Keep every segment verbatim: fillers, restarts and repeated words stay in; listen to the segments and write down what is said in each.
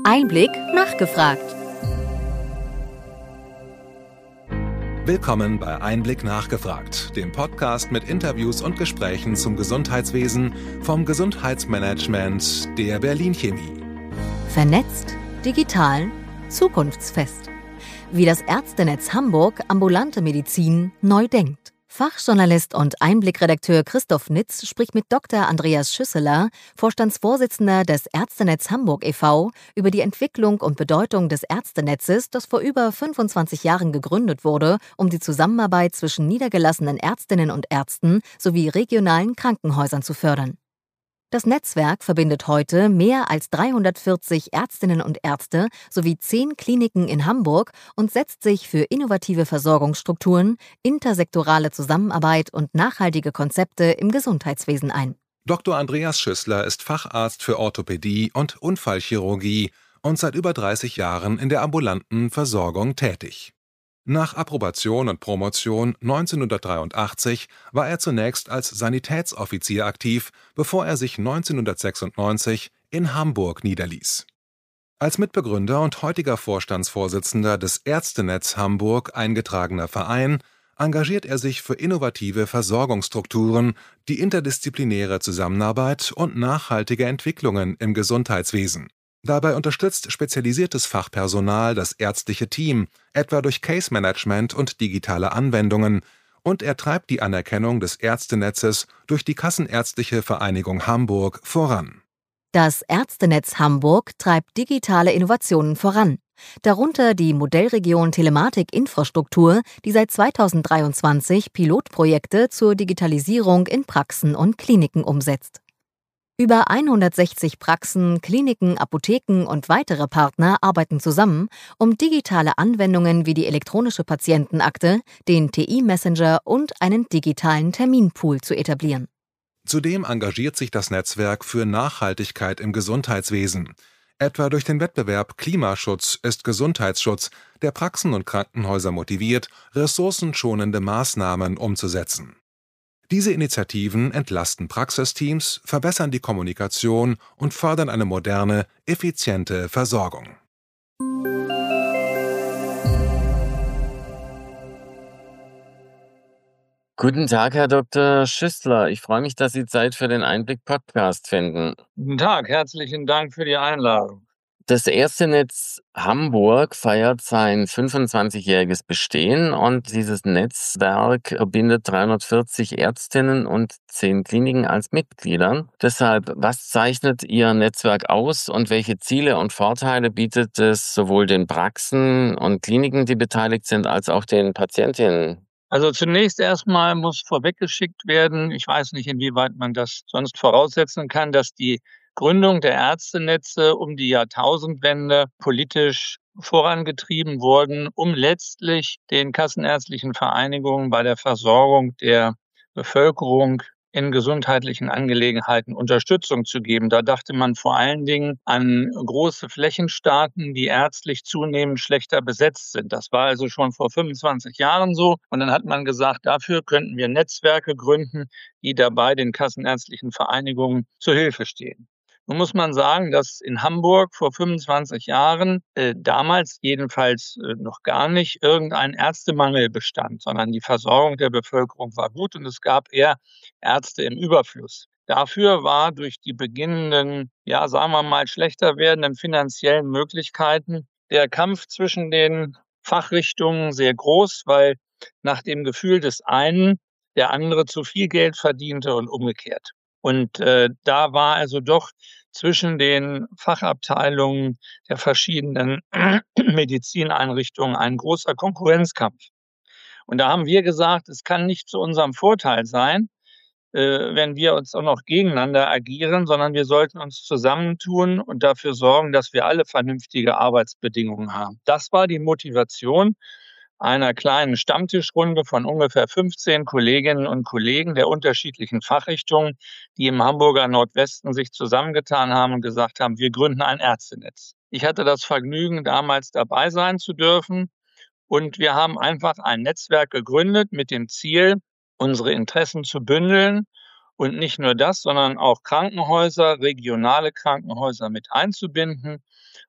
Einblick nachgefragt. Willkommen bei Einblick nachgefragt, dem Podcast mit Interviews und Gesprächen zum Gesundheitswesen vom Gesundheitsmanagement der Berlin Chemie. Vernetzt, digital, zukunftsfest. Wie das Ärztenetz Hamburg ambulante Medizin neu denkt. Fachjournalist und Einblick-Redakteur Christoph Nitz spricht mit Doktor Andreas Schüsseler, Vorstandsvorsitzender des Ärztenetz Hamburg e V, über die Entwicklung und Bedeutung des Ärztenetzes, das vor über fünfundzwanzig Jahren gegründet wurde, um die Zusammenarbeit zwischen niedergelassenen Ärztinnen und Ärzten sowie regionalen Krankenhäusern zu fördern. Das Netzwerk verbindet heute mehr als dreihundertvierzig Ärztinnen und Ärzte sowie zehn Kliniken in Hamburg und setzt sich für innovative Versorgungsstrukturen, intersektorale Zusammenarbeit und nachhaltige Konzepte im Gesundheitswesen ein. Doktor Andreas Schüsseler ist Facharzt für Orthopädie und Unfallchirurgie und seit über dreißig Jahren in der ambulanten Versorgung tätig. Nach Approbation und Promotion neunzehnhundertdreiundachtzig war er zunächst als Sanitätsoffizier aktiv, bevor er sich neunzehnhundertsechsundneunzig in Hamburg niederließ. Als Mitbegründer und heutiger Vorstandsvorsitzender des Ärztenetz Hamburg eingetragener Verein engagiert er sich für innovative Versorgungsstrukturen, die interdisziplinäre Zusammenarbeit und nachhaltige Entwicklungen im Gesundheitswesen. Dabei unterstützt spezialisiertes Fachpersonal das ärztliche Team, etwa durch Case-Management und digitale Anwendungen, und er treibt die Anerkennung des Ärztenetzes durch die Kassenärztliche Vereinigung Hamburg voran. Das Ärztenetz Hamburg treibt digitale Innovationen voran, darunter die Modellregion Telematik-Infrastruktur, die seit zweitausenddreiundzwanzig Pilotprojekte zur Digitalisierung in Praxen und Kliniken umsetzt. Über hundertsechzig Praxen, Kliniken, Apotheken und weitere Partner arbeiten zusammen, um digitale Anwendungen wie die elektronische Patientenakte, den T I-Messenger und einen digitalen Terminpool zu etablieren. Zudem engagiert sich das Netzwerk für Nachhaltigkeit im Gesundheitswesen. Etwa durch den Wettbewerb Klimaschutz ist Gesundheitsschutz, der Praxen und Krankenhäuser motiviert, ressourcenschonende Maßnahmen umzusetzen. Diese Initiativen entlasten Praxisteams, verbessern die Kommunikation und fördern eine moderne, effiziente Versorgung. Guten Tag, Herr Doktor Schüsseler. Ich freue mich, dass Sie Zeit für den Einblick-Podcast finden. Guten Tag, herzlichen Dank für die Einladung. Das Ärztenetz Hamburg feiert sein fünfundzwanzigjähriges Bestehen und dieses Netzwerk verbindet dreihundertvierzig Ärztinnen und zehn Kliniken als Mitglieder. Deshalb, was zeichnet Ihr Netzwerk aus und welche Ziele und Vorteile bietet es sowohl den Praxen und Kliniken, die beteiligt sind, als auch den Patientinnen? Also zunächst erstmal muss vorweggeschickt werden, ich weiß nicht, inwieweit man das sonst voraussetzen kann, dass die Gründung der Ärztenetze um die Jahrtausendwende politisch vorangetrieben wurden, um letztlich den kassenärztlichen Vereinigungen bei der Versorgung der Bevölkerung in gesundheitlichen Angelegenheiten Unterstützung zu geben. Da dachte man vor allen Dingen an große Flächenstaaten, die ärztlich zunehmend schlechter besetzt sind. Das war also schon vor fünfundzwanzig Jahren so. Und dann hat man gesagt, dafür könnten wir Netzwerke gründen, die dabei den kassenärztlichen Vereinigungen zur Hilfe stehen. Nun muss man sagen, dass in Hamburg vor fünfundzwanzig Jahren, äh, damals jedenfalls äh, noch gar nicht, irgendein Ärztemangel bestand, sondern die Versorgung der Bevölkerung war gut und es gab eher Ärzte im Überfluss. Dafür war durch die beginnenden, ja, sagen wir mal, schlechter werdenden finanziellen Möglichkeiten der Kampf zwischen den Fachrichtungen sehr groß, weil nach dem Gefühl des einen der andere zu viel Geld verdiente und umgekehrt. Und äh, da war also doch zwischen den Fachabteilungen der verschiedenen Medizineinrichtungen ein großer Konkurrenzkampf. Und da haben wir gesagt, es kann nicht zu unserem Vorteil sein, äh, wenn wir uns auch noch gegeneinander agieren, sondern wir sollten uns zusammentun und dafür sorgen, dass wir alle vernünftige Arbeitsbedingungen haben. Das war die Motivation einer kleinen Stammtischrunde von ungefähr fünfzehn Kolleginnen und Kollegen der unterschiedlichen Fachrichtungen, die im Hamburger Nordwesten sich zusammengetan haben und gesagt haben, wir gründen ein Ärztenetz. Ich hatte das Vergnügen, damals dabei sein zu dürfen und wir haben einfach ein Netzwerk gegründet mit dem Ziel, unsere Interessen zu bündeln und nicht nur das, sondern auch Krankenhäuser, regionale Krankenhäuser mit einzubinden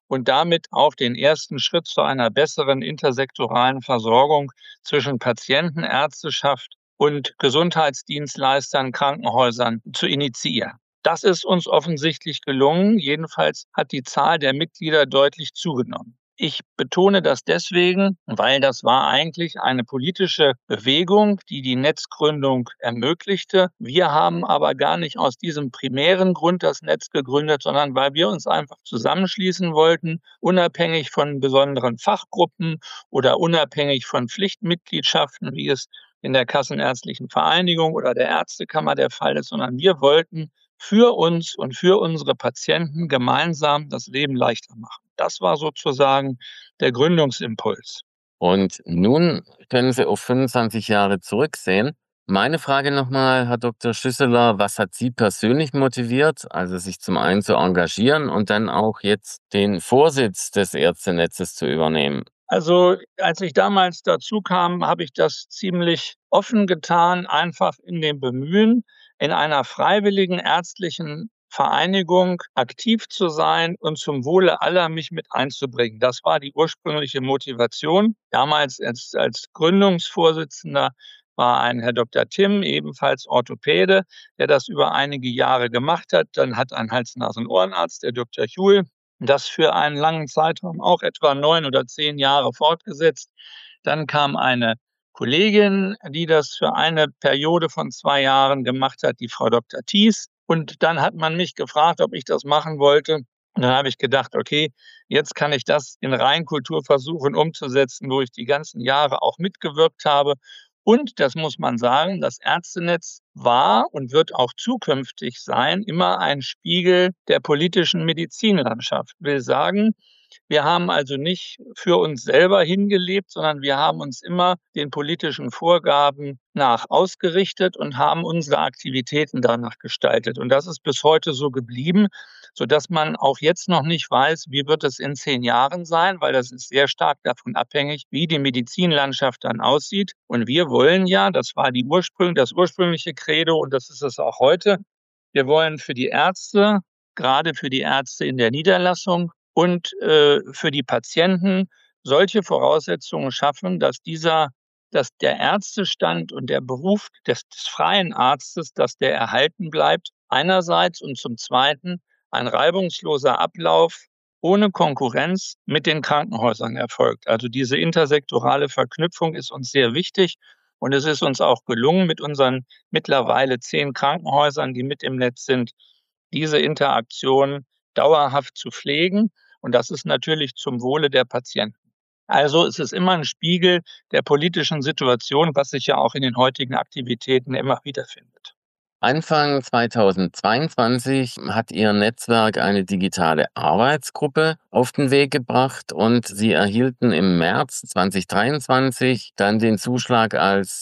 und damit auch den ersten Schritt zu einer besseren intersektoralen Versorgung zwischen Patienten, Ärzteschaft und Gesundheitsdienstleistern, Krankenhäusern zu initiieren. Das ist uns offensichtlich gelungen. Jedenfalls hat die Zahl der Mitglieder deutlich zugenommen. Ich betone das deswegen, weil das war eigentlich eine politische Bewegung, die die Netzgründung ermöglichte. Wir haben aber gar nicht aus diesem primären Grund das Netz gegründet, sondern weil wir uns einfach zusammenschließen wollten, unabhängig von besonderen Fachgruppen oder unabhängig von Pflichtmitgliedschaften, wie es in der Kassenärztlichen Vereinigung oder der Ärztekammer der Fall ist, sondern wir wollten für uns und für unsere Patienten gemeinsam das Leben leichter machen. Das war sozusagen der Gründungsimpuls. Und nun können Sie auf fünfundzwanzig Jahre zurücksehen. Meine Frage nochmal, Herr Doktor Schüsseler, was hat Sie persönlich motiviert, also sich zum einen zu engagieren und dann auch jetzt den Vorsitz des Ärztenetzes zu übernehmen? Also, als ich damals dazu kam, habe ich das ziemlich offen getan, einfach in dem Bemühen, in einer freiwilligen ärztlichen Vereinigung aktiv zu sein und zum Wohle aller mich mit einzubringen. Das war die ursprüngliche Motivation. Damals als, als Gründungsvorsitzender war ein Herr Doktor Timm, ebenfalls Orthopäde, der das über einige Jahre gemacht hat. Dann hat ein Hals-Nasen-Ohrenarzt, der Doktor Juhl, das für einen langen Zeitraum auch etwa neun oder zehn Jahre fortgesetzt. Dann kam eine Kollegin, die das für eine Periode von zwei Jahren gemacht hat, die Frau Doktor Thies. Und dann hat man mich gefragt, ob ich das machen wollte. Und dann habe ich gedacht, okay, jetzt kann ich das in Reinkultur versuchen umzusetzen, wo ich die ganzen Jahre auch mitgewirkt habe. Und das muss man sagen, das Ärztenetz war und wird auch zukünftig sein, immer ein Spiegel der politischen Medizinlandschaft. Will sagen, wir haben also nicht für uns selber hingelebt, sondern wir haben uns immer den politischen Vorgaben nach ausgerichtet und haben unsere Aktivitäten danach gestaltet. Und das ist bis heute so geblieben, sodass man auch jetzt noch nicht weiß, wie wird es in zehn Jahren sein, weil das ist sehr stark davon abhängig, wie die Medizinlandschaft dann aussieht. Und wir wollen ja, das war die Ursprung, das ursprüngliche Credo und das ist es auch heute, wir wollen für die Ärzte, gerade für die Ärzte in der Niederlassung, und äh, für die Patienten solche Voraussetzungen schaffen, dass dieser, dass der Ärztestand und der Beruf des, des freien Arztes, dass der erhalten bleibt, einerseits und zum Zweiten ein reibungsloser Ablauf ohne Konkurrenz mit den Krankenhäusern erfolgt. Also diese intersektorale Verknüpfung ist uns sehr wichtig und es ist uns auch gelungen, mit unseren mittlerweile zehn Krankenhäusern, die mit im Netz sind, diese Interaktion dauerhaft zu pflegen. Und das ist natürlich zum Wohle der Patienten. Also es ist immer ein Spiegel der politischen Situation, was sich ja auch in den heutigen Aktivitäten immer wiederfindet. Anfang zweitausendzweiundzwanzig hat Ihr Netzwerk eine digitale Arbeitsgruppe auf den Weg gebracht und Sie erhielten im März zweitausenddreiundzwanzig dann den Zuschlag als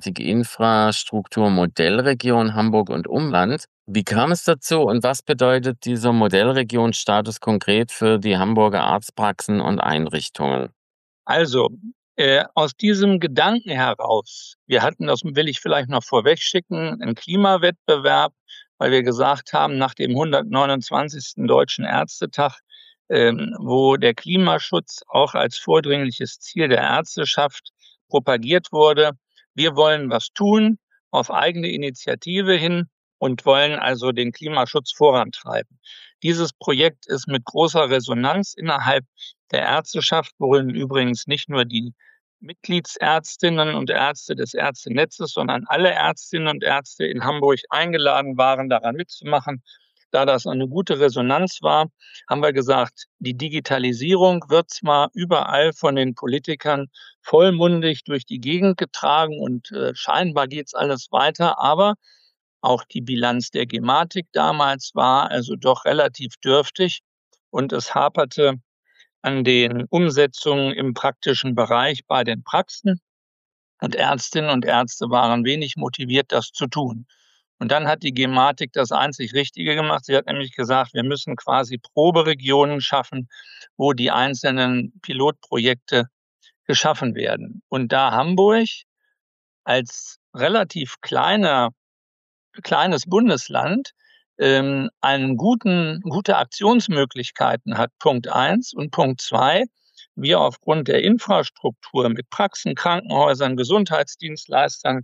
Telematik-Infrastruktur-Modellregion Hamburg und Umland. Wie kam es dazu und was bedeutet dieser Modellregionstatus konkret für die Hamburger Arztpraxen und Einrichtungen? Also, äh, aus diesem Gedanken heraus, wir hatten, das will ich vielleicht noch vorweg schicken, einen Klimawettbewerb, weil wir gesagt haben, nach dem hundertneunundzwanzigsten Deutschen Ärztetag, ähm, wo der Klimaschutz auch als vordringliches Ziel der Ärzteschaft propagiert wurde, wir wollen was tun auf eigene Initiative hin und wollen also den Klimaschutz vorantreiben. Dieses Projekt ist mit großer Resonanz innerhalb der Ärzteschaft, worin übrigens nicht nur die Mitgliedsärztinnen und Ärzte des Ärztenetzes, sondern alle Ärztinnen und Ärzte in Hamburg eingeladen waren, daran mitzumachen. Da das eine gute Resonanz war, haben wir gesagt, die Digitalisierung wird zwar überall von den Politikern vollmundig durch die Gegend getragen und äh, scheinbar geht's alles weiter, aber auch die Bilanz der Gematik damals war also doch relativ dürftig und es haperte an den Umsetzungen im praktischen Bereich bei den Praxen und Ärztinnen und Ärzte waren wenig motiviert, das zu tun. Und dann hat die Gematik das einzig Richtige gemacht. Sie hat nämlich gesagt, wir müssen quasi Proberegionen schaffen, wo die einzelnen Pilotprojekte geschaffen werden. Und da Hamburg als relativ kleiner, kleines Bundesland ähm, einen guten gute Aktionsmöglichkeiten hat, Punkt eins. Und Punkt zwei, wir aufgrund der Infrastruktur mit Praxen, Krankenhäusern, Gesundheitsdienstleistern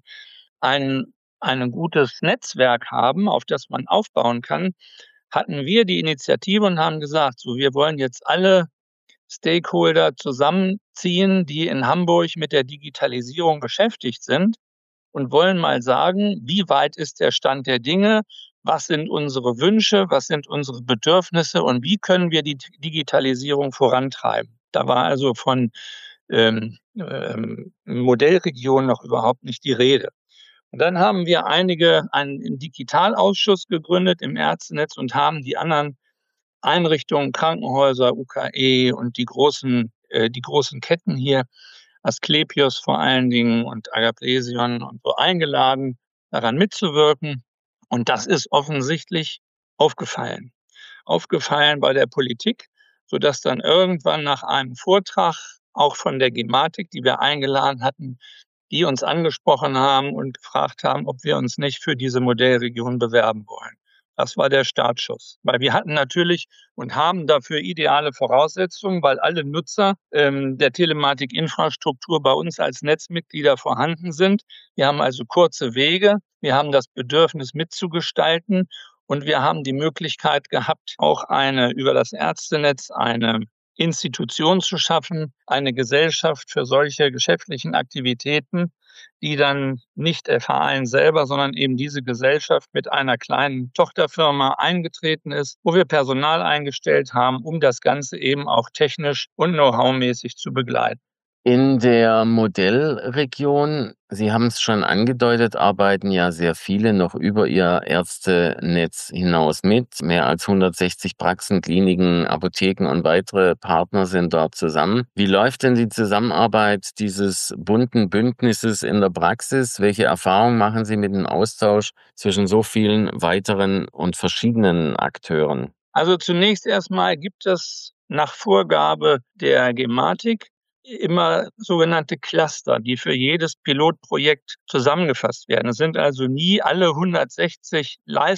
ein ein gutes Netzwerk haben, auf das man aufbauen kann, hatten wir die Initiative und haben gesagt: „So, wir wollen jetzt alle Stakeholder zusammenziehen, die in Hamburg mit der Digitalisierung beschäftigt sind und wollen mal sagen, wie weit ist der Stand der Dinge? Was sind unsere Wünsche? Was sind unsere Bedürfnisse? Und wie können wir die Digitalisierung vorantreiben?“ Da war also von ähm, ähm, Modellregion noch überhaupt nicht die Rede. Und dann haben wir einige einen Digitalausschuss gegründet im Ärztenetz und haben die anderen Einrichtungen, Krankenhäuser, U K E und die großen äh, die großen Ketten hier, Asklepios vor allen Dingen und Agaplesion und so eingeladen, daran mitzuwirken. Und das ist offensichtlich aufgefallen. Aufgefallen bei der Politik, sodass dann irgendwann nach einem Vortrag auch von der Gematik, die wir eingeladen hatten, die uns angesprochen haben und gefragt haben, ob wir uns nicht für diese Modellregion bewerben wollen. Das war der Startschuss. Weil wir hatten natürlich und haben dafür ideale Voraussetzungen, weil alle Nutzer ähm, der Telematikinfrastruktur bei uns als Netzmitglieder vorhanden sind. Wir haben also kurze Wege, wir haben das Bedürfnis mitzugestalten und wir haben die Möglichkeit gehabt, auch eine über das Ärztenetz eine Institution zu schaffen, eine Gesellschaft für solche geschäftlichen Aktivitäten, die dann nicht der Verein selber, sondern eben diese Gesellschaft mit einer kleinen Tochterfirma eingetreten ist, wo wir Personal eingestellt haben, um das Ganze eben auch technisch und know-how-mäßig zu begleiten. In der Modellregion, Sie haben es schon angedeutet, arbeiten ja sehr viele noch über ihr Ärztenetz hinaus mit. Mehr als hundertsechzig Praxen, Kliniken, Apotheken und weitere Partner sind dort zusammen. Wie läuft denn die Zusammenarbeit dieses bunten Bündnisses in der Praxis? Welche Erfahrungen machen Sie mit dem Austausch zwischen so vielen weiteren und verschiedenen Akteuren? Also zunächst erstmal gibt es nach Vorgabe der Gematik immer sogenannte Cluster, die für jedes Pilotprojekt zusammengefasst werden. Es sind also nie alle hundertsechzig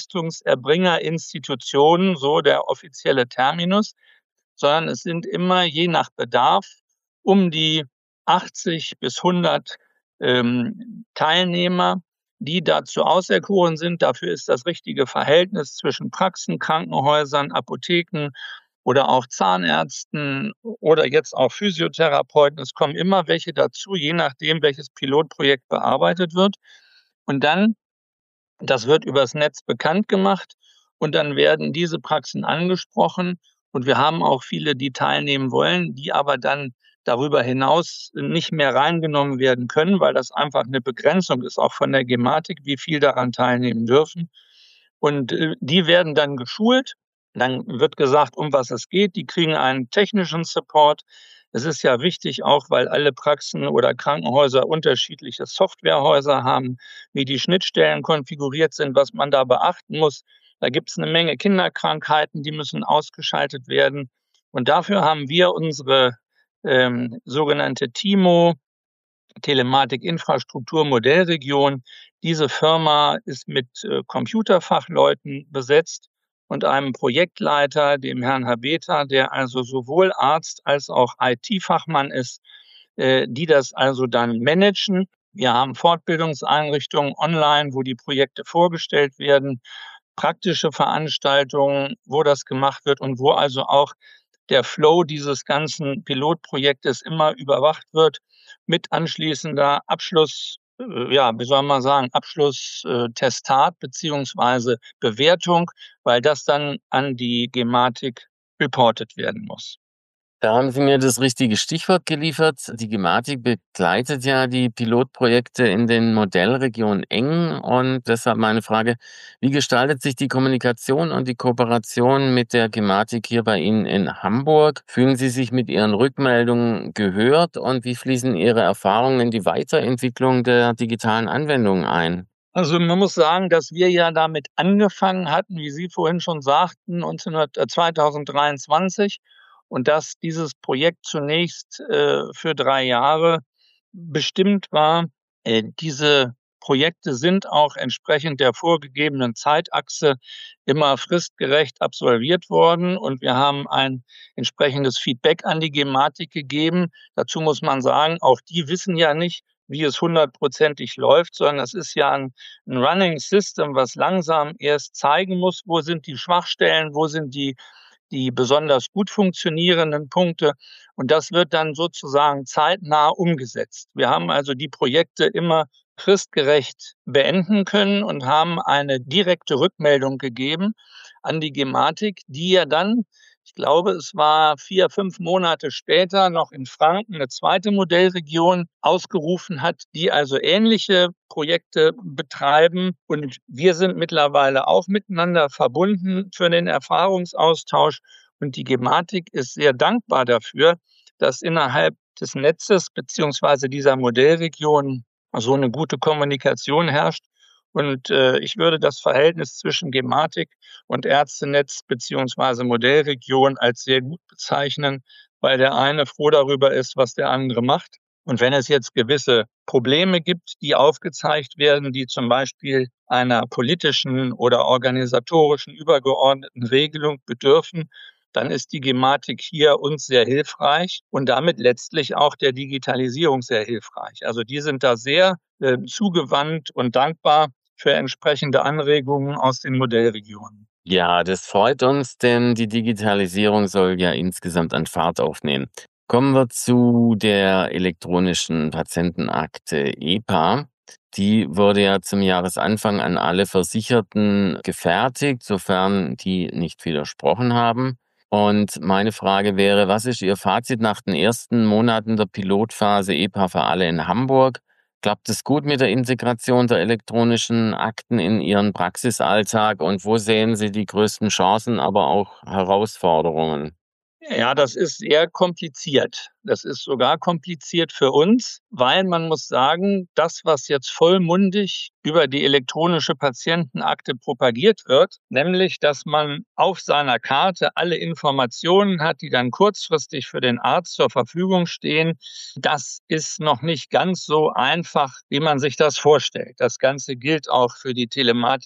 Leistungserbringerinstitutionen, so der offizielle Terminus, sondern es sind immer je nach Bedarf um die achtzig bis hundert ähm, Teilnehmer, die dazu auserkoren sind. Dafür ist das richtige Verhältnis zwischen Praxen, Krankenhäusern, Apotheken oder auch Zahnärzten oder jetzt auch Physiotherapeuten. Es kommen immer welche dazu, je nachdem, welches Pilotprojekt bearbeitet wird. Und dann, das wird übers Netz bekannt gemacht und dann werden diese Praxen angesprochen. Und wir haben auch viele, die teilnehmen wollen, die aber dann darüber hinaus nicht mehr reingenommen werden können, weil das einfach eine Begrenzung ist, auch von der Gematik, wie viel daran teilnehmen dürfen. Und äh, die werden dann geschult. Dann wird gesagt, um was es geht. Die kriegen einen technischen Support. Es ist ja wichtig auch, weil alle Praxen oder Krankenhäuser unterschiedliche Softwarehäuser haben, wie die Schnittstellen konfiguriert sind, was man da beachten muss. Da gibt es eine Menge Kinderkrankheiten, die müssen ausgeschaltet werden. Und dafür haben wir unsere ähm, sogenannte TIMO, Telematik-Infrastruktur Modellregion. Diese Firma ist mit äh, Computerfachleuten besetzt und einem Projektleiter, dem Herrn Habeta, der also sowohl Arzt als auch I T-Fachmann ist, äh, die das also dann managen. Wir haben Fortbildungseinrichtungen online, wo die Projekte vorgestellt werden, praktische Veranstaltungen, wo das gemacht wird und wo also auch der Flow dieses ganzen Pilotprojektes immer überwacht wird mit anschließender Abschluss, äh, ja, wie soll man sagen, Abschlusstestat beziehungsweise Bewertung, weil das dann an die Gematik reported werden muss. Da haben Sie mir das richtige Stichwort geliefert. Die Gematik begleitet ja die Pilotprojekte in den Modellregionen eng und deshalb meine Frage, wie gestaltet sich die Kommunikation und die Kooperation mit der Gematik hier bei Ihnen in Hamburg? Fühlen Sie sich mit Ihren Rückmeldungen gehört und wie fließen Ihre Erfahrungen in die Weiterentwicklung der digitalen Anwendungen ein? Also man muss sagen, dass wir ja damit angefangen hatten, wie Sie vorhin schon sagten, neunzehnhundert äh, zweitausenddreiundzwanzig und dass dieses Projekt zunächst äh, für drei Jahre bestimmt war, äh, diese Projekte sind auch entsprechend der vorgegebenen Zeitachse immer fristgerecht absolviert worden und wir haben ein entsprechendes Feedback an die Gematik gegeben. Dazu muss man sagen, auch die wissen ja nicht, wie es hundertprozentig läuft, sondern es ist ja ein, ein Running System, was langsam erst zeigen muss, wo sind die Schwachstellen, wo sind die die besonders gut funktionierenden Punkte. Und das wird dann sozusagen zeitnah umgesetzt. Wir haben also die Projekte immer fristgerecht beenden können und haben eine direkte Rückmeldung gegeben an die Gematik, die ja dann, ich glaube, es war vier, fünf Monate später noch in Franken eine zweite Modellregion ausgerufen hat, die also ähnliche Projekte betreiben. Und wir sind mittlerweile auch miteinander verbunden für den Erfahrungsaustausch. Und die Gematik ist sehr dankbar dafür, dass innerhalb des Netzes beziehungsweise dieser Modellregion so eine gute Kommunikation herrscht. Und äh, ich würde das Verhältnis zwischen Gematik und Ärztenetz beziehungsweise Modellregion als sehr gut bezeichnen, weil der eine froh darüber ist, was der andere macht. Und wenn es jetzt gewisse Probleme gibt, die aufgezeigt werden, die zum Beispiel einer politischen oder organisatorischen übergeordneten Regelung bedürfen, dann ist die Gematik hier uns sehr hilfreich und damit letztlich auch der Digitalisierung sehr hilfreich. Also die sind da sehr äh, zugewandt und dankbar für entsprechende Anregungen aus den Modellregionen. Ja, das freut uns, denn die Digitalisierung soll ja insgesamt an Fahrt aufnehmen. Kommen wir zu der elektronischen Patientenakte E P A. Die wurde ja zum Jahresanfang an alle Versicherten gefertigt, sofern die nicht widersprochen haben. Und meine Frage wäre, was ist Ihr Fazit nach den ersten Monaten der Pilotphase E P A für alle in Hamburg? Klappt es gut mit der Integration der elektronischen Akten in Ihren Praxisalltag und wo sehen Sie die größten Chancen, aber auch Herausforderungen? Ja, das ist sehr kompliziert. Das ist sogar kompliziert für uns, weil man muss sagen, das, was jetzt vollmundig über die elektronische Patientenakte propagiert wird, nämlich, dass man auf seiner Karte alle Informationen hat, die dann kurzfristig für den Arzt zur Verfügung stehen, das ist noch nicht ganz so einfach, wie man sich das vorstellt. Das Ganze gilt auch für die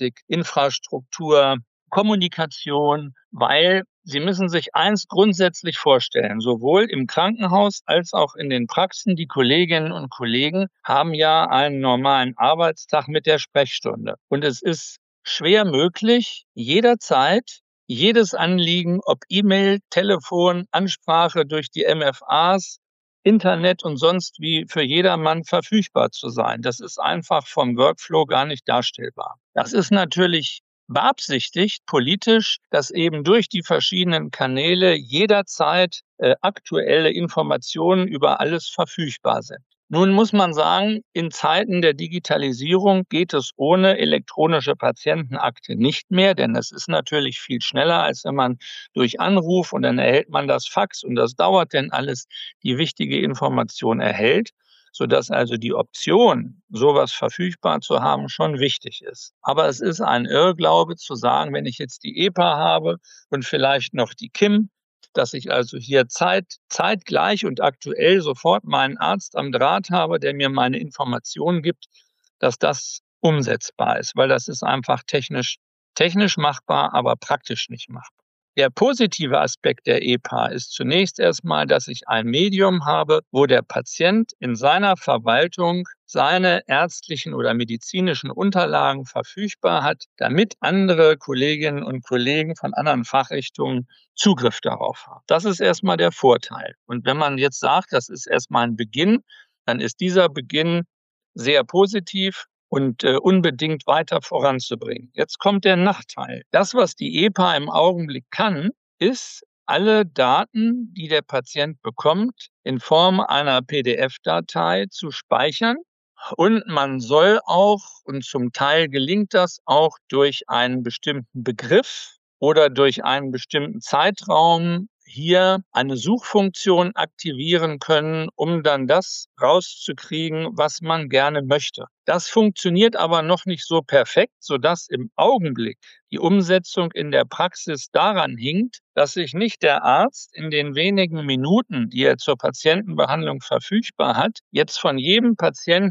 Telematik-Infrastruktur, Kommunikation, weil Sie müssen sich eins grundsätzlich vorstellen, sowohl im Krankenhaus als auch in den Praxen, die Kolleginnen und Kollegen haben ja einen normalen Arbeitstag mit der Sprechstunde. Und es ist schwer möglich, jederzeit jedes Anliegen, ob E-Mail, Telefon, Ansprache durch die M F As, Internet und sonst wie für jedermann verfügbar zu sein. Das ist einfach vom Workflow gar nicht darstellbar. Das ist natürlich beabsichtigt politisch, dass eben durch die verschiedenen Kanäle jederzeit äh, aktuelle Informationen über alles verfügbar sind. Nun muss man sagen, in Zeiten der Digitalisierung geht es ohne elektronische Patientenakte nicht mehr, denn es ist natürlich viel schneller, als wenn man durch Anruf und dann erhält man das Fax und das dauert denn alles, die wichtige Information erhält, sodass also die Option, sowas verfügbar zu haben, schon wichtig ist. Aber es ist ein Irrglaube zu sagen, wenn ich jetzt die E P A habe und vielleicht noch die K I M, dass ich also hier zeit, zeitgleich und aktuell sofort meinen Arzt am Draht habe, der mir meine Informationen gibt, dass das umsetzbar ist, weil das ist einfach technisch, technisch machbar, aber praktisch nicht machbar. Der positive Aspekt der E P A ist zunächst erstmal, dass ich ein Medium habe, wo der Patient in seiner Verwaltung seine ärztlichen oder medizinischen Unterlagen verfügbar hat, damit andere Kolleginnen und Kollegen von anderen Fachrichtungen Zugriff darauf haben. Das ist erstmal der Vorteil. Und wenn man jetzt sagt, das ist erstmal ein Beginn, dann ist dieser Beginn sehr positiv und äh, unbedingt weiter voranzubringen. Jetzt kommt der Nachteil. Das, was die E P A im Augenblick kann, ist, alle Daten, die der Patient bekommt, in Form einer P D F-Datei zu speichern. Und man soll auch, und zum Teil gelingt das auch durch einen bestimmten Begriff oder durch einen bestimmten Zeitraum, hier eine Suchfunktion aktivieren können, um dann das rauszukriegen, was man gerne möchte. Das funktioniert aber noch nicht so perfekt, sodass im Augenblick die Umsetzung in der Praxis daran hinkt, dass sich nicht der Arzt in den wenigen Minuten, die er zur Patientenbehandlung verfügbar hat, jetzt von jedem Patienten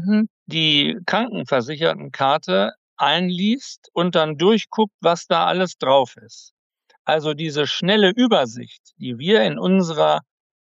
die Krankenversichertenkarte einliest und dann durchguckt, was da alles drauf ist. Also diese schnelle Übersicht, die wir in unserer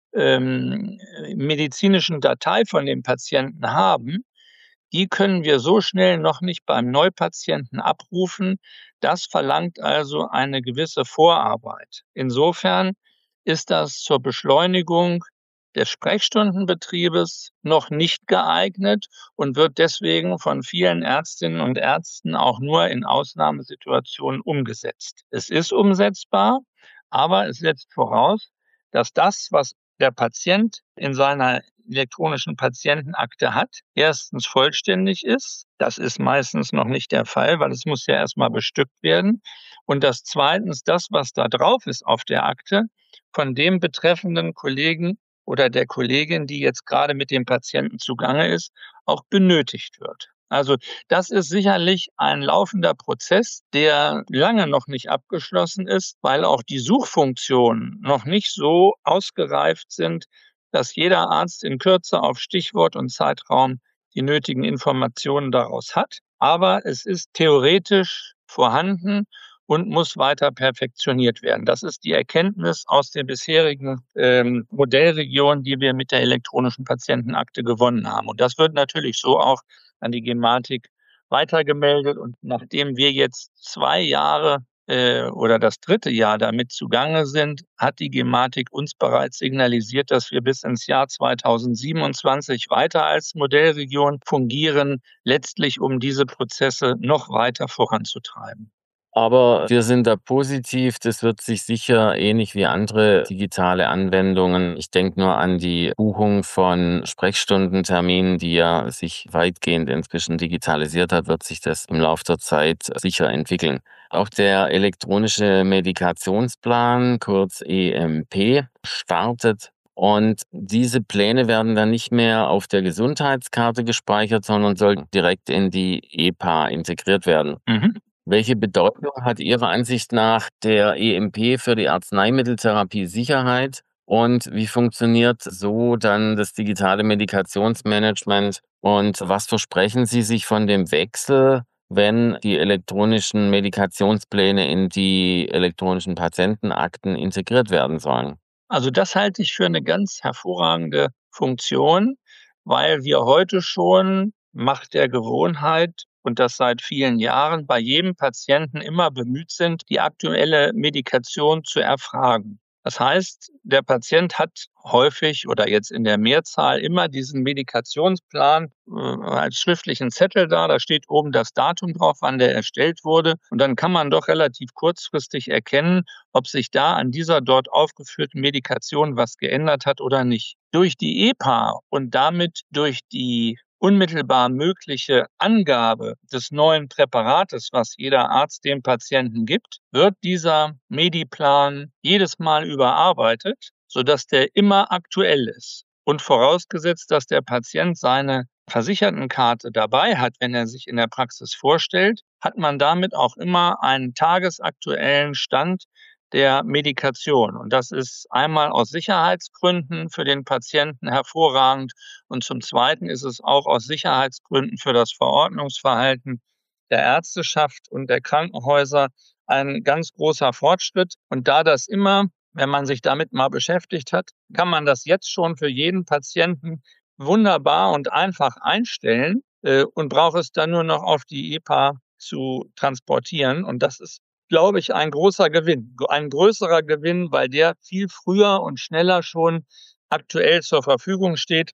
ähm, medizinischen Datei von dem Patienten haben, die können wir so schnell noch nicht beim Neupatienten abrufen. Das verlangt also eine gewisse Vorarbeit. Insofern ist das zur Beschleunigung des Sprechstundenbetriebes noch nicht geeignet und wird deswegen von vielen Ärztinnen und Ärzten auch nur in Ausnahmesituationen umgesetzt. Es ist umsetzbar, aber es setzt voraus, dass das, was der Patient in seiner elektronischen Patientenakte hat, erstens vollständig ist. Das ist meistens noch nicht der Fall, weil es muss ja erstmal bestückt werden. Und dass zweitens das, was da drauf ist auf der Akte, von dem betreffenden Kollegen oder der Kollegin, die jetzt gerade mit dem Patienten zugange ist, auch benötigt wird. Also das ist sicherlich ein laufender Prozess, der lange noch nicht abgeschlossen ist, weil auch die Suchfunktionen noch nicht so ausgereift sind, dass jeder Arzt in Kürze auf Stichwort und Zeitraum die nötigen Informationen daraus hat. Aber es ist theoretisch vorhanden und muss weiter perfektioniert werden. Das ist die Erkenntnis aus der bisherigen ähm, Modellregion, die wir mit der elektronischen Patientenakte gewonnen haben. Und das wird natürlich so auch an die Gematik weitergemeldet. Und nachdem wir jetzt zwei Jahre äh, oder das dritte Jahr damit zugange sind, hat die Gematik uns bereits signalisiert, dass wir bis ins Jahr zweitausendsiebenundzwanzig weiter als Modellregion fungieren, letztlich um diese Prozesse noch weiter voranzutreiben. Aber wir sind da positiv. Das wird sich sicher ähnlich wie andere digitale Anwendungen, ich denke nur an die Buchung von Sprechstundenterminen, die ja sich weitgehend inzwischen digitalisiert hat, wird sich das im Laufe der Zeit sicher entwickeln. Auch der elektronische Medikationsplan, kurz E M P, startet. Und diese Pläne werden dann nicht mehr auf der Gesundheitskarte gespeichert, sondern sollten direkt in die E P A integriert werden. Mhm. Welche Bedeutung hat Ihrer Ansicht nach der E M P für die Arzneimitteltherapie-Sicherheit und wie funktioniert so dann das digitale Medikationsmanagement und was versprechen Sie sich von dem Wechsel, wenn die elektronischen Medikationspläne in die elektronischen Patientenakten integriert werden sollen? Also das halte ich für eine ganz hervorragende Funktion, weil wir heute schon Macht der Gewohnheit und das seit vielen Jahren bei jedem Patienten immer bemüht sind, die aktuelle Medikation zu erfragen. Das heißt, der Patient hat häufig oder jetzt in der Mehrzahl immer diesen Medikationsplan äh, als schriftlichen Zettel da. Da steht oben das Datum drauf, wann der erstellt wurde. Und dann kann man doch relativ kurzfristig erkennen, ob sich da an dieser dort aufgeführten Medikation was geändert hat oder nicht. Durch die E P A und damit durch die unmittelbar mögliche Angabe des neuen Präparates, was jeder Arzt dem Patienten gibt, wird dieser Mediplan jedes Mal überarbeitet, sodass der immer aktuell ist. Und vorausgesetzt, dass der Patient seine Versichertenkarte dabei hat, wenn er sich in der Praxis vorstellt, hat man damit auch immer einen tagesaktuellen Stand der Medikation. Und das ist einmal aus Sicherheitsgründen für den Patienten hervorragend und zum Zweiten ist es auch aus Sicherheitsgründen für das Verordnungsverhalten der Ärzteschaft und der Krankenhäuser ein ganz großer Fortschritt. Und da das immer, wenn man sich damit mal beschäftigt hat, kann man das jetzt schon für jeden Patienten wunderbar und einfach einstellen äh, und braucht es dann nur noch auf die E P A zu transportieren. Und das ist, glaube ich, ein großer Gewinn, ein größerer Gewinn, weil der viel früher und schneller schon aktuell zur Verfügung steht,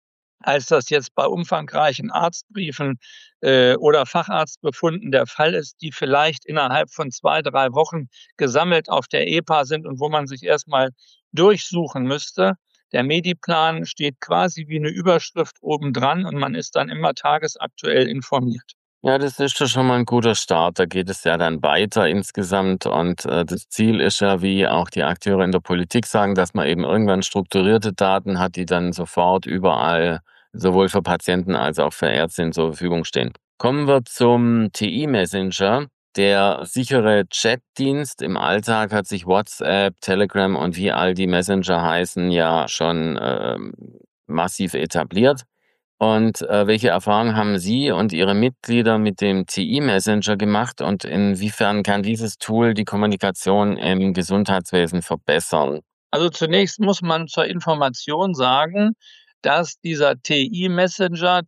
als das jetzt bei umfangreichen Arztbriefen äh, oder Facharztbefunden der Fall ist, die vielleicht innerhalb von zwei, drei Wochen gesammelt auf der E P A sind und wo man sich erstmal durchsuchen müsste. Der Mediplan steht quasi wie eine Überschrift obendran und man ist dann immer tagesaktuell informiert. Ja, das ist ja schon mal ein guter Start. Da geht es ja dann weiter insgesamt und äh, das Ziel ist ja, wie auch die Akteure in der Politik sagen, dass man eben irgendwann strukturierte Daten hat, die dann sofort überall sowohl für Patienten als auch für Ärztinnen zur Verfügung stehen. Kommen wir zum T I-Messenger. Der sichere Chatdienst im Alltag hat sich WhatsApp, Telegram und wie all die Messenger heißen ja schon äh, massiv etabliert. Und äh, welche Erfahrungen haben Sie und Ihre Mitglieder mit dem T I-Messenger gemacht und inwiefern kann dieses Tool die Kommunikation im Gesundheitswesen verbessern? Also zunächst muss man zur Information sagen, dass dieser T I-Messenger,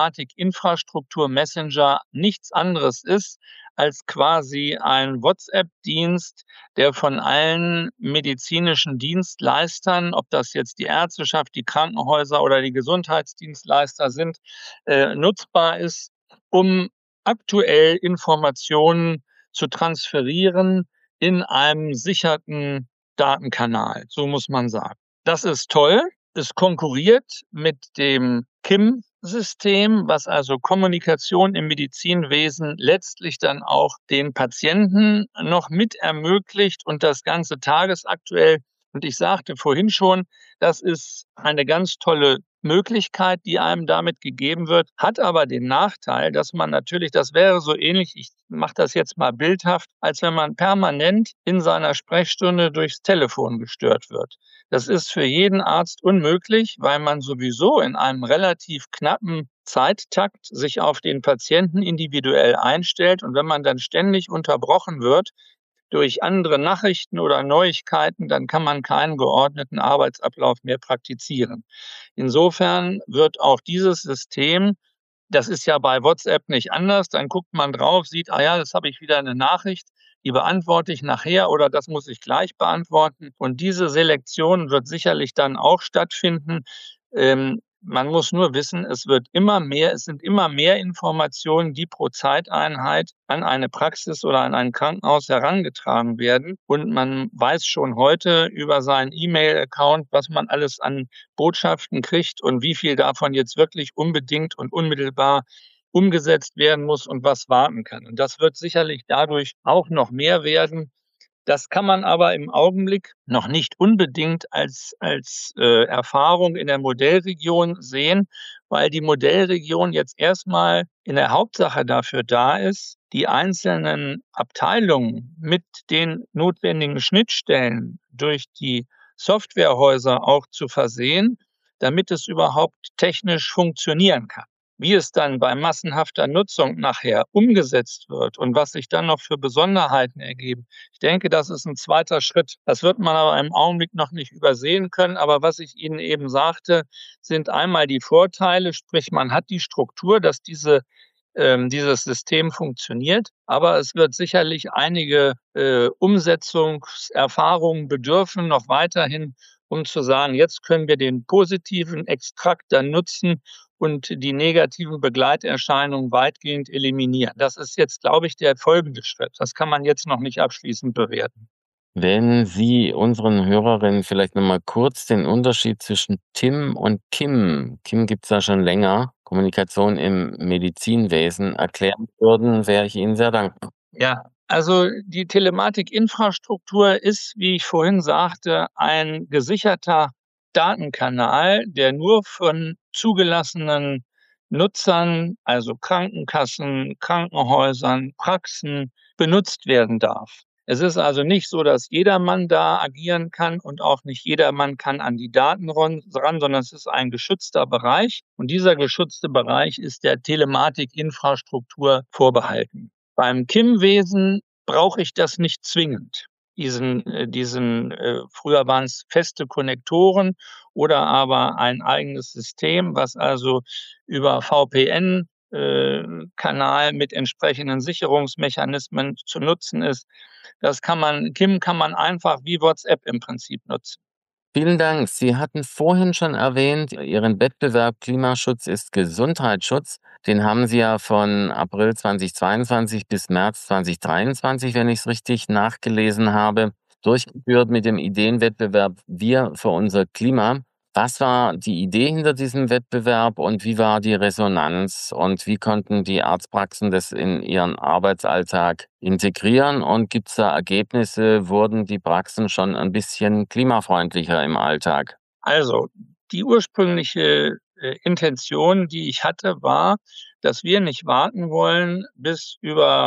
Telematik-Infrastruktur-Messenger, nichts anderes ist als quasi ein WhatsApp-Dienst, der von allen medizinischen Dienstleistern, ob das jetzt die Ärzteschaft, die Krankenhäuser oder die Gesundheitsdienstleister sind, äh, nutzbar ist, um aktuell Informationen zu transferieren in einem sicherten Datenkanal, so muss man sagen. Das ist toll. Es konkurriert mit dem K I M-System, was also Kommunikation im Medizinwesen letztlich dann auch den Patienten noch mit ermöglicht und das Ganze tagesaktuell. Und ich sagte vorhin schon, das ist eine ganz tolle Möglichkeit, die einem damit gegeben wird, hat aber den Nachteil, dass man natürlich, das wäre so ähnlich, ich mache das jetzt mal bildhaft, als wenn man permanent in seiner Sprechstunde durchs Telefon gestört wird. Das ist für jeden Arzt unmöglich, weil man sowieso in einem relativ knappen Zeittakt sich auf den Patienten individuell einstellt. Und wenn man dann ständig unterbrochen wird durch andere Nachrichten oder Neuigkeiten, dann kann man keinen geordneten Arbeitsablauf mehr praktizieren. Insofern wird auch dieses System, das ist ja bei WhatsApp nicht anders, dann guckt man drauf, sieht, ah ja, jetzt habe ich wieder eine Nachricht, die beantworte ich nachher oder das muss ich gleich beantworten. Und diese Selektion wird sicherlich dann auch stattfinden. Ähm, man muss nur wissen, es wird immer mehr, es sind immer mehr Informationen, die pro Zeiteinheit an eine Praxis oder an ein Krankenhaus herangetragen werden. Und man weiß schon heute über seinen E-Mail-Account, was man alles an Botschaften kriegt und wie viel davon jetzt wirklich unbedingt und unmittelbar umgesetzt werden muss und was warten kann. Und das wird sicherlich dadurch auch noch mehr werden. Das kann man aber im Augenblick noch nicht unbedingt als, als äh, Erfahrung in der Modellregion sehen, weil die Modellregion jetzt erstmal in der Hauptsache dafür da ist, die einzelnen Abteilungen mit den notwendigen Schnittstellen durch die Softwarehäuser auch zu versehen, damit es überhaupt technisch funktionieren kann. Wie es dann bei massenhafter Nutzung nachher umgesetzt wird und was sich dann noch für Besonderheiten ergeben, ich denke, das ist ein zweiter Schritt. Das wird man aber im Augenblick noch nicht übersehen können. Aber was ich Ihnen eben sagte, sind einmal die Vorteile, sprich man hat die Struktur, dass diese, ähm, dieses System funktioniert. Aber es wird sicherlich einige äh, Umsetzungserfahrungen bedürfen, noch weiterhin, um zu sagen, jetzt können wir den positiven Extrakt dann nutzen und die negativen Begleiterscheinungen weitgehend eliminieren. Das ist jetzt, glaube ich, der folgende Schritt. Das kann man jetzt noch nicht abschließend bewerten. Wenn Sie unseren Hörerinnen vielleicht noch mal kurz den Unterschied zwischen T I M und K I M, K I M gibt's ja schon länger, Kommunikation im Medizinwesen, erklären würden, wäre ich Ihnen sehr dankbar. Ja, also die Telematikinfrastruktur ist, wie ich vorhin sagte, ein gesicherter Datenkanal, der nur von zugelassenen Nutzern, also Krankenkassen, Krankenhäusern, Praxen benutzt werden darf. Es ist also nicht so, dass jedermann da agieren kann und auch nicht jedermann kann an die Daten ran, sondern es ist ein geschützter Bereich und dieser geschützte Bereich ist der Telematikinfrastruktur vorbehalten. Beim K I M-Wesen brauche ich das nicht zwingend. Diesen, äh, diesen äh, früher waren es feste Konnektoren oder aber ein eigenes System, was also über V P N äh, Kanal mit entsprechenden Sicherungsmechanismen zu nutzen ist. Das kann man, K I M kann man einfach wie WhatsApp im Prinzip nutzen. Vielen Dank. Sie hatten vorhin schon erwähnt, Ihren Wettbewerb Klimaschutz ist Gesundheitsschutz. Den haben Sie ja von April zweitausendzweiundzwanzig bis März zweitausenddreiundzwanzig, wenn ich es richtig nachgelesen habe, durchgeführt mit dem Ideenwettbewerb Wir für unser Klima. Was war die Idee hinter diesem Wettbewerb und wie war die Resonanz und wie konnten die Arztpraxen das in ihren Arbeitsalltag integrieren und gibt es da Ergebnisse, wurden die Praxen schon ein bisschen klimafreundlicher im Alltag? Also, die ursprüngliche äh, Intention, die ich hatte, war, dass wir nicht warten wollen, bis über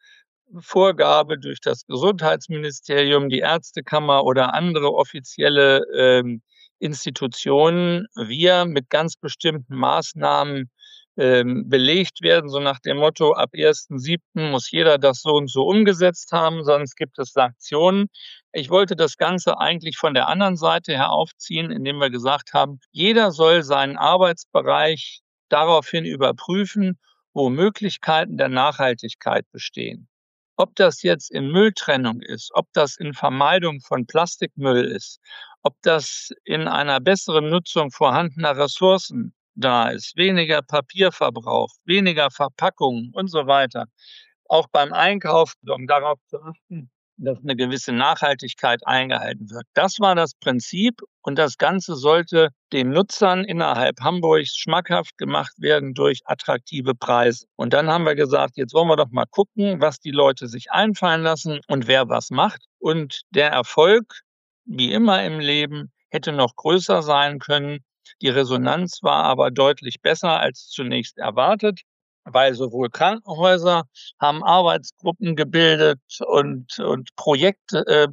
Vorgabe durch das Gesundheitsministerium, die Ärztekammer oder andere offizielle ähm, Institutionen wir mit ganz bestimmten Maßnahmen ähm, belegt werden, so nach dem Motto, ab ersten siebten muss jeder das so und so umgesetzt haben, sonst gibt es Sanktionen. Ich wollte das Ganze eigentlich von der anderen Seite her aufziehen, indem wir gesagt haben, jeder soll seinen Arbeitsbereich daraufhin überprüfen, wo Möglichkeiten der Nachhaltigkeit bestehen. Ob das jetzt in Mülltrennung ist, ob das in Vermeidung von Plastikmüll ist, ob das in einer besseren Nutzung vorhandener Ressourcen da ist, weniger Papierverbrauch, weniger Verpackungen und so weiter. Auch beim Einkauf, um darauf zu achten, dass eine gewisse Nachhaltigkeit eingehalten wird. Das war das Prinzip und das Ganze sollte den Nutzern innerhalb Hamburgs schmackhaft gemacht werden durch attraktive Preise. Und dann haben wir gesagt, jetzt wollen wir doch mal gucken, was die Leute sich einfallen lassen und wer was macht. Und der Erfolg, wie immer im Leben, hätte noch größer sein können. Die Resonanz war aber deutlich besser als zunächst erwartet, weil sowohl Krankenhäuser haben Arbeitsgruppen gebildet und, und Projekt, äh,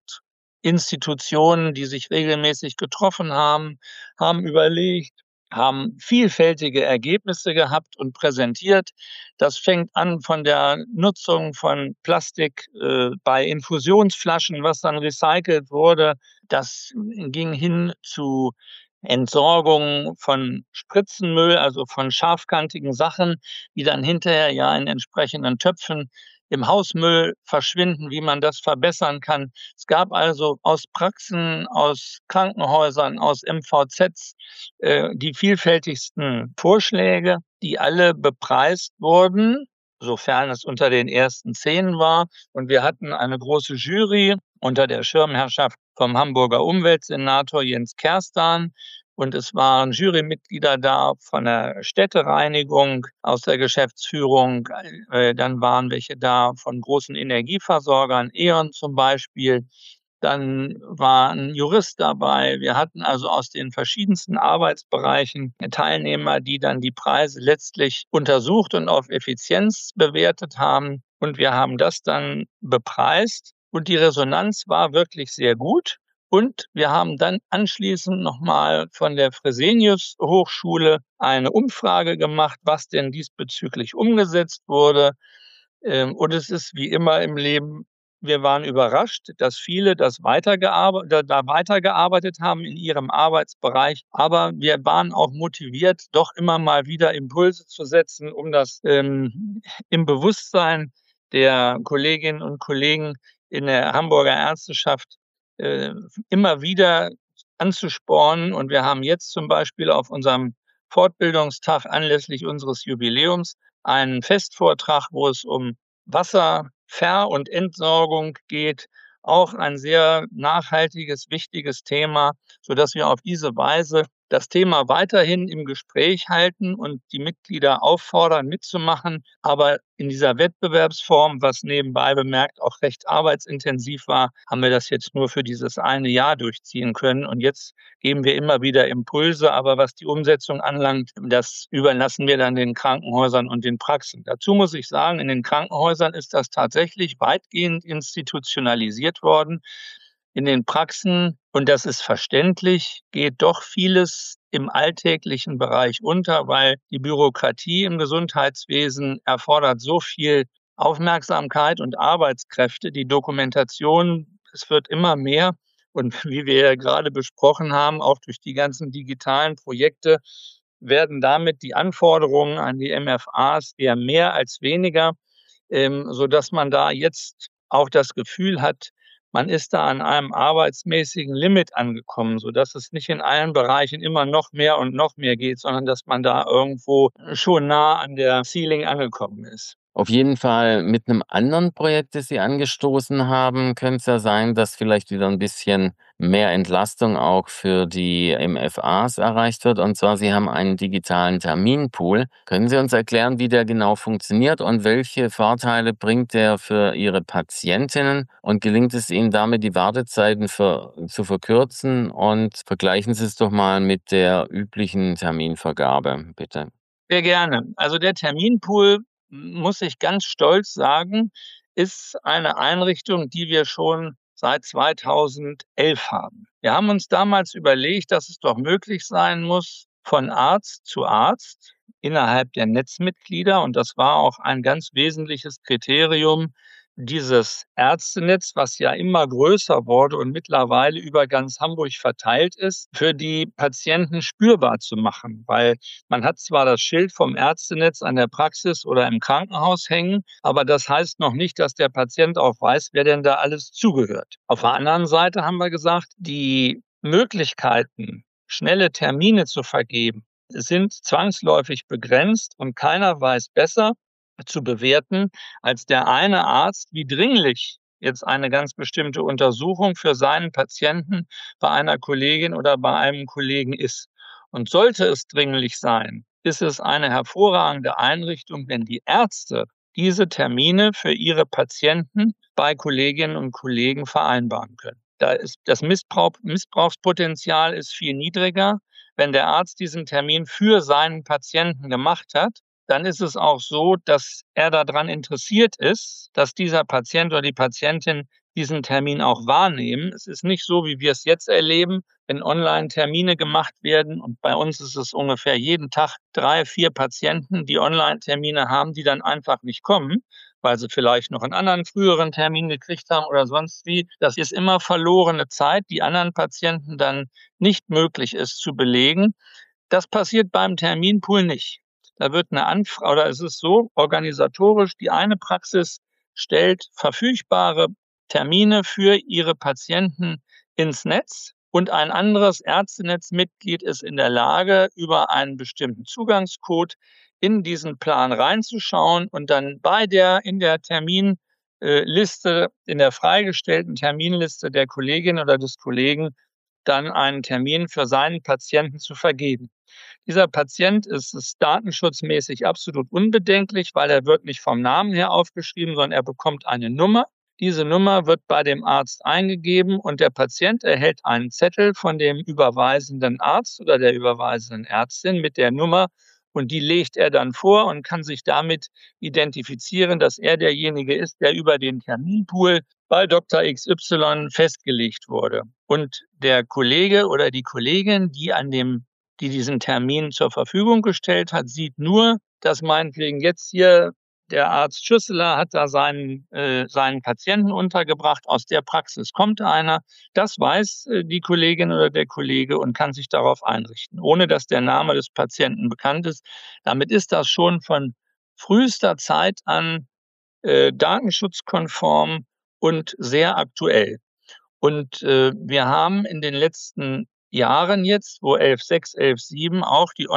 Projektinstitutionen, die sich regelmäßig getroffen haben, haben überlegt, haben vielfältige Ergebnisse gehabt und präsentiert. Das fängt an von der Nutzung von Plastik äh, bei Infusionsflaschen, was dann recycelt wurde. Das ging hin zu Entsorgung von Spritzenmüll, also von scharfkantigen Sachen, die dann hinterher ja in entsprechenden Töpfen im Hausmüll verschwinden, wie man das verbessern kann. Es gab also aus Praxen, aus Krankenhäusern, aus M V Zs äh, die vielfältigsten Vorschläge, die alle bepreist wurden, sofern es unter den ersten zehn war. Und wir hatten eine große Jury unter der Schirmherrschaft vom Hamburger Umweltsenator Jens Kerstan. Und es waren Jurymitglieder da von der Städtereinigung, aus der Geschäftsführung. Äh, dann waren welche da von großen Energieversorgern, E.ON zum Beispiel. Dann war ein Jurist dabei. Wir hatten also aus den verschiedensten Arbeitsbereichen Teilnehmer, die dann die Preise letztlich untersucht und auf Effizienz bewertet haben. Und wir haben das dann bepreist. Und die Resonanz war wirklich sehr gut. Und wir haben dann anschließend nochmal von der Fresenius Hochschule eine Umfrage gemacht, was denn diesbezüglich umgesetzt wurde. Und es ist wie immer im Leben, wir waren überrascht, dass viele das weitergearbeitet, da weitergearbeitet haben in ihrem Arbeitsbereich. Aber wir waren auch motiviert, doch immer mal wieder Impulse zu setzen, um das ähm, im Bewusstsein der Kolleginnen und Kollegen in der Hamburger Ärzteschaft äh, immer wieder anzuspornen. Und wir haben jetzt zum Beispiel auf unserem Fortbildungstag anlässlich unseres Jubiläums einen Festvortrag, wo es um Wasserver- und Entsorgung geht. Auch ein sehr nachhaltiges, wichtiges Thema, sodass wir auf diese Weise das Thema weiterhin im Gespräch halten und die Mitglieder auffordern, mitzumachen. Aber in dieser Wettbewerbsform, was nebenbei bemerkt auch recht arbeitsintensiv war, haben wir das jetzt nur für dieses eine Jahr durchziehen können. Und jetzt geben wir immer wieder Impulse. Aber was die Umsetzung anlangt, das überlassen wir dann den Krankenhäusern und den Praxen. Dazu muss ich sagen, in den Krankenhäusern ist das tatsächlich weitgehend institutionalisiert worden. In den Praxen, und das ist verständlich, geht doch vieles im alltäglichen Bereich unter, weil die Bürokratie im Gesundheitswesen erfordert so viel Aufmerksamkeit und Arbeitskräfte. Die Dokumentation, es wird immer mehr. Und wie wir ja gerade besprochen haben, auch durch die ganzen digitalen Projekte werden damit die Anforderungen an die M F As eher mehr als weniger, ähm, sodass man da jetzt auch das Gefühl hat, man ist da an einem arbeitsmäßigen Limit angekommen, sodass es nicht in allen Bereichen immer noch mehr und noch mehr geht, sondern dass man da irgendwo schon nah an der Ceiling angekommen ist. Auf jeden Fall mit einem anderen Projekt, das Sie angestoßen haben, könnte es ja sein, dass vielleicht wieder ein bisschen mehr Entlastung auch für die M F As erreicht wird. Und zwar, Sie haben einen digitalen Terminpool. Können Sie uns erklären, wie der genau funktioniert und welche Vorteile bringt der für Ihre Patientinnen? Und gelingt es Ihnen damit, die Wartezeiten für, zu verkürzen? Und vergleichen Sie es doch mal mit der üblichen Terminvergabe, bitte. Sehr gerne. Also der Terminpool, muss ich ganz stolz sagen, ist eine Einrichtung, die wir schon seit zweitausendelf haben. Wir haben uns damals überlegt, dass es doch möglich sein muss, von Arzt zu Arzt innerhalb der Netzmitglieder, und das war auch ein ganz wesentliches Kriterium, dieses Ärztenetz, was ja immer größer wurde und mittlerweile über ganz Hamburg verteilt ist, für die Patienten spürbar zu machen. Weil man hat zwar das Schild vom Ärztenetz an der Praxis oder im Krankenhaus hängen, aber das heißt noch nicht, dass der Patient auch weiß, wer denn da alles zugehört. Auf der anderen Seite haben wir gesagt, die Möglichkeiten, schnelle Termine zu vergeben, sind zwangsläufig begrenzt und keiner weiß besser zu bewerten als der eine Arzt, wie dringlich jetzt eine ganz bestimmte Untersuchung für seinen Patienten bei einer Kollegin oder bei einem Kollegen ist. Und sollte es dringlich sein, ist es eine hervorragende Einrichtung, wenn die Ärzte diese Termine für ihre Patienten bei Kolleginnen und Kollegen vereinbaren können. Da ist das Missbrauch, Missbrauchspotenzial ist viel niedriger. Wenn der Arzt diesen Termin für seinen Patienten gemacht hat, dann ist es auch so, dass er daran interessiert ist, dass dieser Patient oder die Patientin diesen Termin auch wahrnehmen. Es ist nicht so, wie wir es jetzt erleben, wenn online Termine gemacht werden. Und bei uns ist es ungefähr jeden Tag drei, vier Patienten, die Online-Termine haben, die dann einfach nicht kommen, weil sie vielleicht noch einen anderen früheren Termin gekriegt haben oder sonst wie. Das ist immer verlorene Zeit, die anderen Patienten dann nicht möglich ist zu belegen. Das passiert beim Terminpool nicht. Da wird eine Anfrage, oder es ist so organisatorisch, die eine Praxis stellt verfügbare Termine für ihre Patienten ins Netz und ein anderes Ärztenetzmitglied ist in der Lage, über einen bestimmten Zugangscode in diesen Plan reinzuschauen und dann bei der in der Terminliste, in der freigestellten Terminliste der Kollegin oder des Kollegen dann einen Termin für seinen Patienten zu vergeben. Dieser Patient ist, ist datenschutzmäßig absolut unbedenklich, weil er wird nicht vom Namen her aufgeschrieben, sondern er bekommt eine Nummer. Diese Nummer wird bei dem Arzt eingegeben und der Patient erhält einen Zettel von dem überweisenden Arzt oder der überweisenden Ärztin mit der Nummer und die legt er dann vor und kann sich damit identifizieren, dass er derjenige ist, der über den Terminpool bei Doktor X Y festgelegt wurde. Und der Kollege oder die Kollegin, die an dem die diesen Termin zur Verfügung gestellt hat, sieht nur, dass meinetwegen jetzt hier der Arzt Schüsseler hat da seinen, äh, seinen Patienten untergebracht, aus der Praxis kommt einer. Das weiß äh, die Kollegin oder der Kollege und kann sich darauf einrichten, ohne dass der Name des Patienten bekannt ist. Damit ist das schon von frühester Zeit an äh, datenschutzkonform und sehr aktuell. Und äh, wir haben in den letzten Jahren jetzt, wo elf Punkt sechs, elf Punkt sieben auch die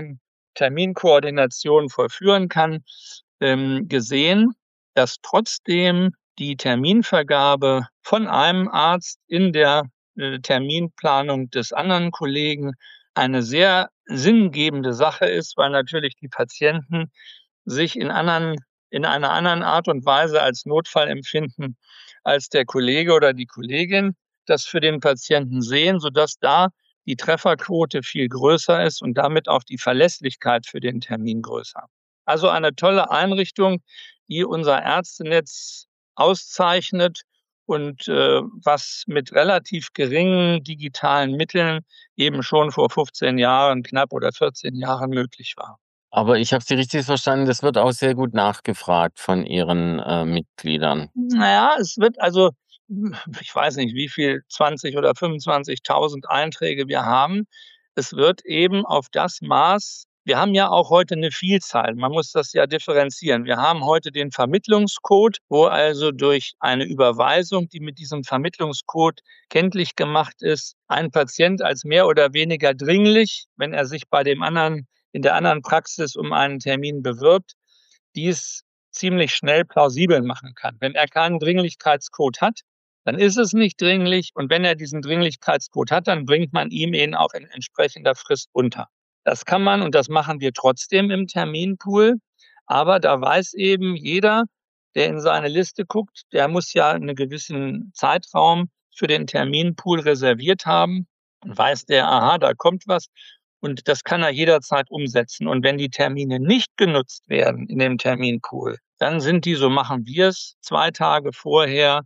Online-Terminkoordination vollführen kann, ähm, gesehen, dass trotzdem die Terminvergabe von einem Arzt in der äh, Terminplanung des anderen Kollegen eine sehr sinngebende Sache ist, weil natürlich die Patienten sich in anderen, in einer anderen Art und Weise als Notfall empfinden, als der Kollege oder die Kollegin das für den Patienten sehen, sodass da die Trefferquote viel größer ist und damit auch die Verlässlichkeit für den Termin größer. Also eine tolle Einrichtung, die unser Ärztenetz auszeichnet und äh, was mit relativ geringen digitalen Mitteln eben schon vor fünfzehn Jahren, knapp oder vierzehn Jahren möglich war. Aber ich habe Sie richtig verstanden, das wird auch sehr gut nachgefragt von Ihren äh, Mitgliedern. Naja, es wird also, ich weiß nicht, wie viel, zwanzig oder fünfundzwanzigtausend Einträge wir haben. Es wird eben auf das Maß, wir haben ja auch heute eine Vielzahl, man muss das ja differenzieren. Wir haben heute den Vermittlungscode, wo also durch eine Überweisung, die mit diesem Vermittlungscode kenntlich gemacht ist, ein Patient als mehr oder weniger dringlich, wenn er sich bei dem anderen, in der anderen Praxis um einen Termin bewirbt, dies ziemlich schnell plausibel machen kann. Wenn er keinen Dringlichkeitscode hat, dann ist es nicht dringlich. Und wenn er diesen Dringlichkeitscode hat, dann bringt man ihm ihn auch in entsprechender Frist unter. Das kann man und das machen wir trotzdem im Terminpool. Aber da weiß eben jeder, der in seine Liste guckt, der muss ja einen gewissen Zeitraum für den Terminpool reserviert haben und weiß der, aha, da kommt was. Und das kann er jederzeit umsetzen. Und wenn die Termine nicht genutzt werden in dem Terminpool, dann sind die, so machen wir es, zwei Tage vorher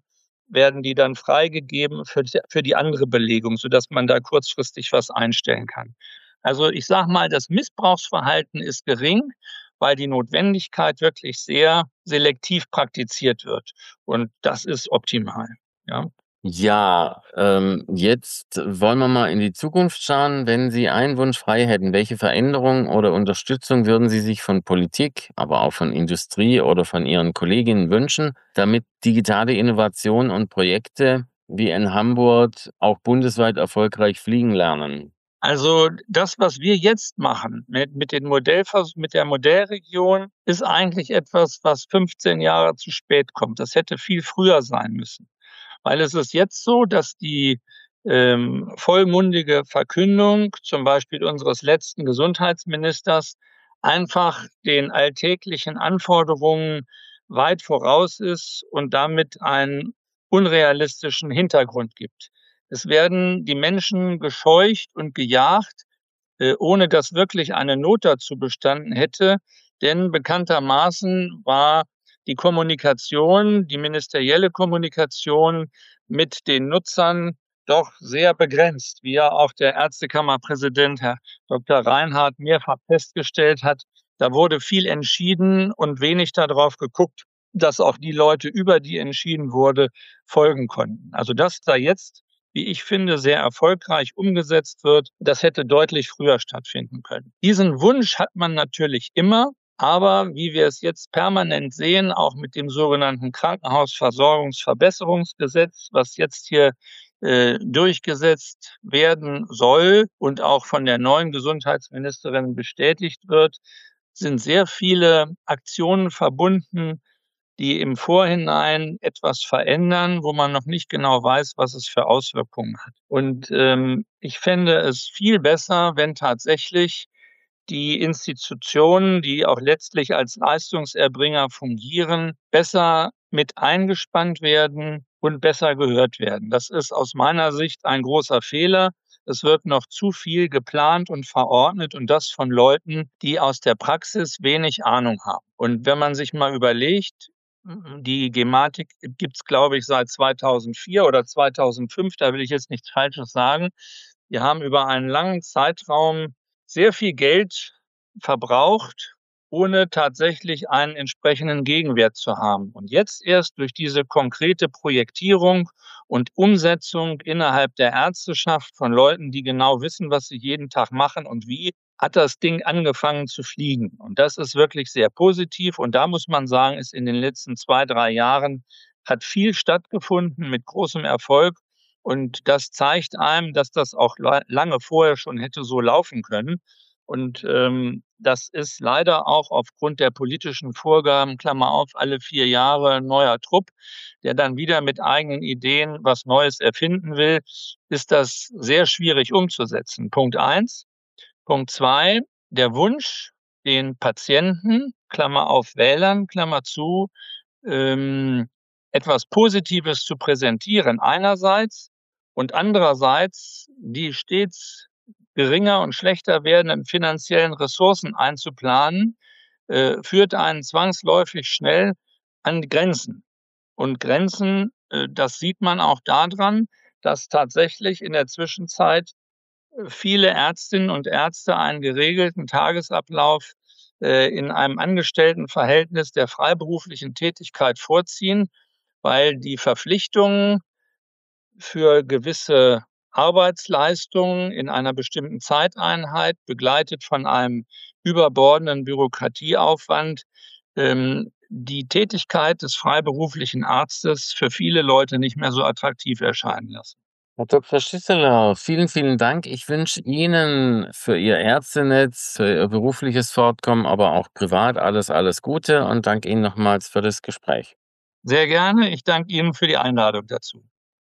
werden die dann freigegeben für die, für die andere Belegung, sodass man da kurzfristig was einstellen kann. Also ich sage mal, das Missbrauchsverhalten ist gering, weil die Notwendigkeit wirklich sehr selektiv praktiziert wird. Und das ist optimal. Ja. Ja, ähm, jetzt wollen wir mal in die Zukunft schauen. Wenn Sie einen Wunsch frei hätten, welche Veränderung oder Unterstützung würden Sie sich von Politik, aber auch von Industrie oder von Ihren Kolleginnen wünschen, damit digitale Innovation und Projekte wie in Hamburg auch bundesweit erfolgreich fliegen lernen? Also das, was wir jetzt machen mit, mit, den Modellvers- mit der Modellregion, ist eigentlich etwas, was fünfzehn Jahre zu spät kommt. Das hätte viel früher sein müssen. Weil es ist jetzt so, dass die ähm, vollmundige Verkündung, zum Beispiel unseres letzten Gesundheitsministers, einfach den alltäglichen Anforderungen weit voraus ist und damit einen unrealistischen Hintergrund gibt. Es werden die Menschen gescheucht und gejagt, äh, ohne dass wirklich eine Not dazu bestanden hätte, denn bekanntermaßen war die Kommunikation, die ministerielle Kommunikation mit den Nutzern doch sehr begrenzt, wie ja auch der Ärztekammerpräsident, Herr Doktor Reinhardt, mehrfach festgestellt hat. Da wurde viel entschieden und wenig darauf geguckt, dass auch die Leute, über die entschieden wurde, folgen konnten. Also dass da jetzt, wie ich finde, sehr erfolgreich umgesetzt wird, das hätte deutlich früher stattfinden können. Diesen Wunsch hat man natürlich immer. Aber wie wir es jetzt permanent sehen, auch mit dem sogenannten Krankenhausversorgungsverbesserungsgesetz, was jetzt hier äh, durchgesetzt werden soll und auch von der neuen Gesundheitsministerin bestätigt wird, sind sehr viele Aktionen verbunden, die im Vorhinein etwas verändern, wo man noch nicht genau weiß, was es für Auswirkungen hat. Und ähm, ich fände es viel besser, wenn tatsächlich die Institutionen, die auch letztlich als Leistungserbringer fungieren, besser mit eingespannt werden und besser gehört werden. Das ist aus meiner Sicht ein großer Fehler. Es wird noch zu viel geplant und verordnet und das von Leuten, die aus der Praxis wenig Ahnung haben. Und wenn man sich mal überlegt, die Gematik gibt es, glaube ich, seit zweitausendvier oder zweitausendfünf, da will ich jetzt nichts Falsches sagen. Wir haben über einen langen Zeitraum sehr viel Geld verbraucht, ohne tatsächlich einen entsprechenden Gegenwert zu haben. Und jetzt erst durch diese konkrete Projektierung und Umsetzung innerhalb der Ärzteschaft von Leuten, die genau wissen, was sie jeden Tag machen und wie, hat das Ding angefangen zu fliegen. Und das ist wirklich sehr positiv. Und da muss man sagen, ist in den letzten zwei, drei Jahren hat viel stattgefunden mit großem Erfolg. Und das zeigt einem, dass das auch lange vorher schon hätte so laufen können. Und ähm, das ist leider auch aufgrund der politischen Vorgaben, Klammer auf, alle vier Jahre ein neuer Trupp, der dann wieder mit eigenen Ideen was Neues erfinden will, ist das sehr schwierig umzusetzen. Punkt eins. Punkt zwei, der Wunsch, den Patienten, Klammer auf Wählern, Klammer zu, ähm, etwas Positives zu präsentieren einerseits und andererseits die stets geringer und schlechter werdenden finanziellen Ressourcen einzuplanen, äh, führt einen zwangsläufig schnell an Grenzen. Und Grenzen, äh, das sieht man auch daran, dass tatsächlich in der Zwischenzeit viele Ärztinnen und Ärzte einen geregelten Tagesablauf äh, in einem Angestelltenverhältnis der freiberuflichen Tätigkeit vorziehen, weil die Verpflichtungen für gewisse Arbeitsleistungen in einer bestimmten Zeiteinheit, begleitet von einem überbordenden Bürokratieaufwand, ähm, die Tätigkeit des freiberuflichen Arztes für viele Leute nicht mehr so attraktiv erscheinen lassen. Herr Doktor Schisseler, vielen, vielen Dank. Ich wünsche Ihnen für Ihr Ärztenetz, für Ihr berufliches Fortkommen, aber auch privat alles, alles Gute und danke Ihnen nochmals für das Gespräch. Sehr gerne. Ich danke Ihnen für die Einladung dazu.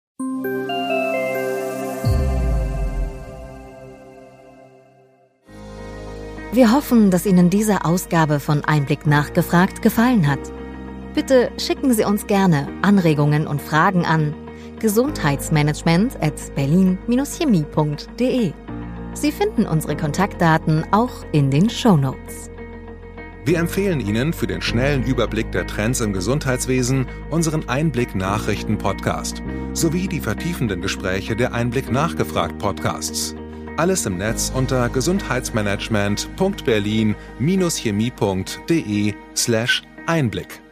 Wir hoffen, dass Ihnen diese Ausgabe von Einblick nachgefragt gefallen hat. Bitte schicken Sie uns gerne Anregungen und Fragen an gesundheitsmanagement at berlin Bindestrich chemie Punkt de. Sie finden unsere Kontaktdaten auch in den Shownotes. Wir empfehlen Ihnen für den schnellen Überblick der Trends im Gesundheitswesen unseren Einblick-Nachrichten-Podcast sowie die vertiefenden Gespräche der Einblick-Nachgefragt-Podcasts. Alles im Netz unter gesundheitsmanagement punkt berlin Bindestrich chemie punkt de slash Einblick.